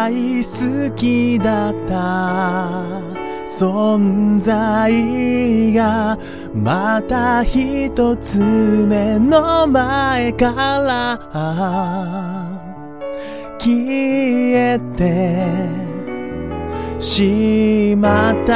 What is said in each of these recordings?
大好きだった存在がまた一つ目の前から消えてしまった。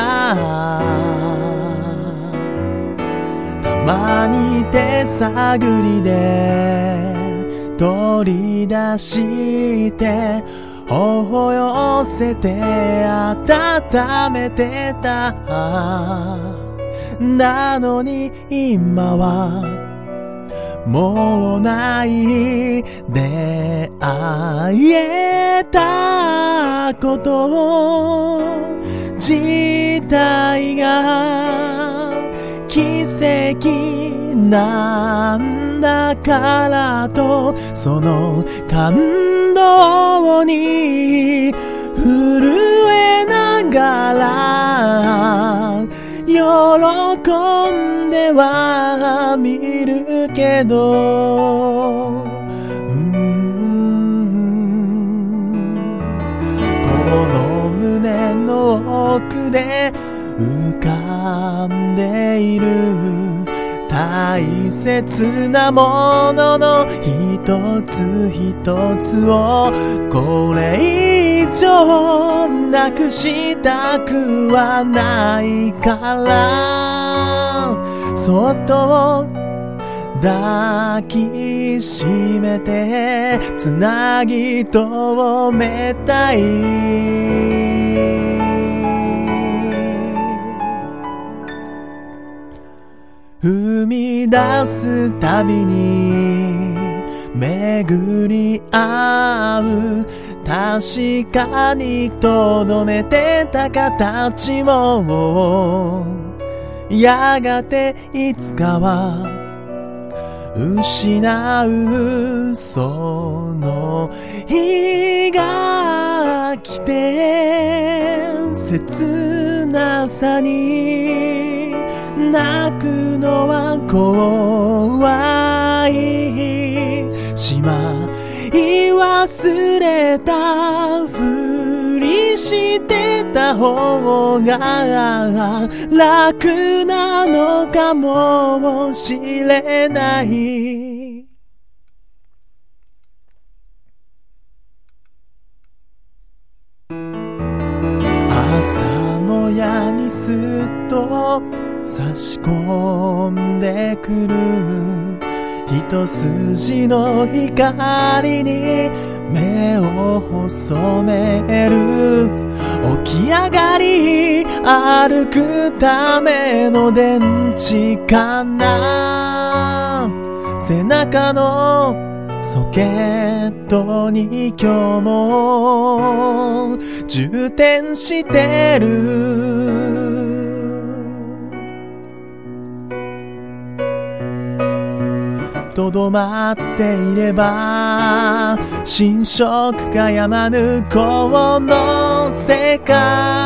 たまに手探りで取り出して頬寄せて温めてた。なのに今はもうない出会えたこと自体が奇跡なんだからと、その感動に震えながら喜んでは見るけど、この胸の奥で浮かんでいる大切なものの一つ一つをこれ以上なくしたくはないから、そっと抱きしめてつなぎ止めたい。踏み出すたびに巡り合う確かにとどめてた形もやがていつかは失う。その日が来て切なさに泣くのは怖い。しまい忘れたふりしてた方が楽なのかもしれない。朝もやにすっと差し込んでくる一筋の光に目を細める。起き上がり歩くための電池かな。背中のソケットに今日も充填してる。とどまっていれば侵食がやまぬこの世界。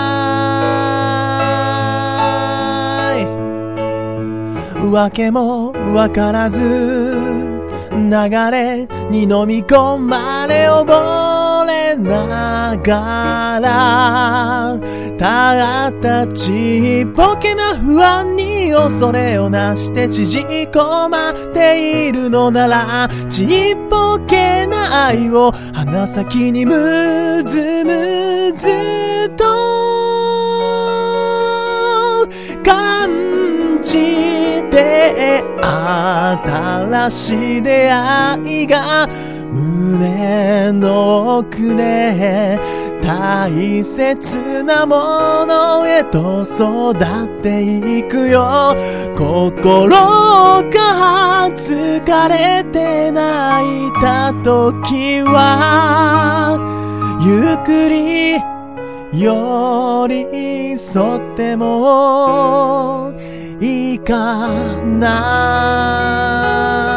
わけもわからず流れに飲み込まれ溺れながら、ただちっぽけな不安に恐れをなして縮こまっているのなら、ちっぽけな愛を鼻先にむずむずと感じて、新しい出会いが胸の奥で大切なものへと育っていくよ。心が疲れて泣いた時はゆっくり寄り添ってもいいかな。